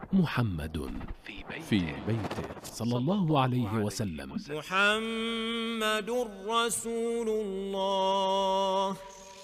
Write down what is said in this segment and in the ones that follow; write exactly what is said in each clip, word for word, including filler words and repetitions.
محمد في بيته صلى الله عليه وسلم. محمد رسول الله.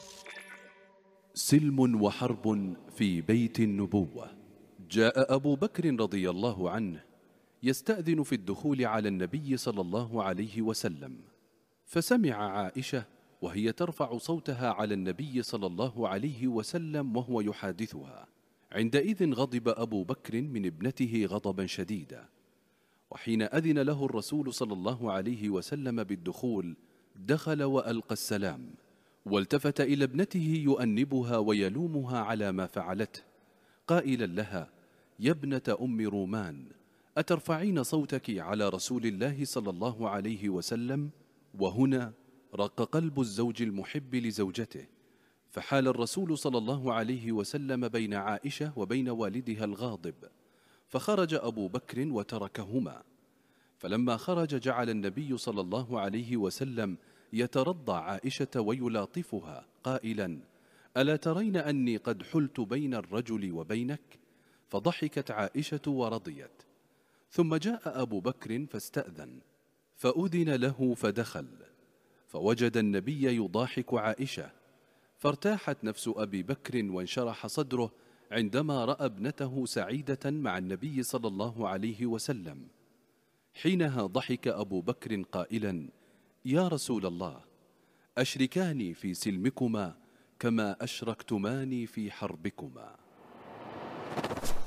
سلم وحرب في بيت النبوة. جاء أبو بكر رضي الله عنه يستأذن في الدخول على النبي صلى الله عليه وسلم، فسمع عائشة وهي ترفع صوتها على النبي صلى الله عليه وسلم وهو يحادثها. عندئذ غضب أبو بكر من ابنته غضبا شديدا، وحين أذن له الرسول صلى الله عليه وسلم بالدخول دخل وألقى السلام، والتفت إلى ابنته يؤنبها ويلومها على ما فعلته، قائلا لها: يا ابنة أم رومان، أترفعين صوتك على رسول الله صلى الله عليه وسلم؟ وهنا رق قلب الزوج المحب لزوجته، فحال الرسول صلى الله عليه وسلم بين عائشة وبين والدها الغاضب، فخرج أبو بكر وتركهما. فلما خرج جعل النبي صلى الله عليه وسلم يترضى عائشة ويلاطفها قائلا: ألا ترين أني قد حلت بين الرجل وبينك؟ فضحكت عائشة ورضيت. ثم جاء أبو بكر فاستأذن، فأذن له فدخل، فوجد النبي يضاحك عائشة، فارتاحت نفس أبي بكر وانشرح صدره عندما رأى ابنته سعيدة مع النبي صلى الله عليه وسلم. حينها ضحك أبو بكر قائلا: يا رسول الله، أشركاني في سلمكما كما أشركتماني في حربكما.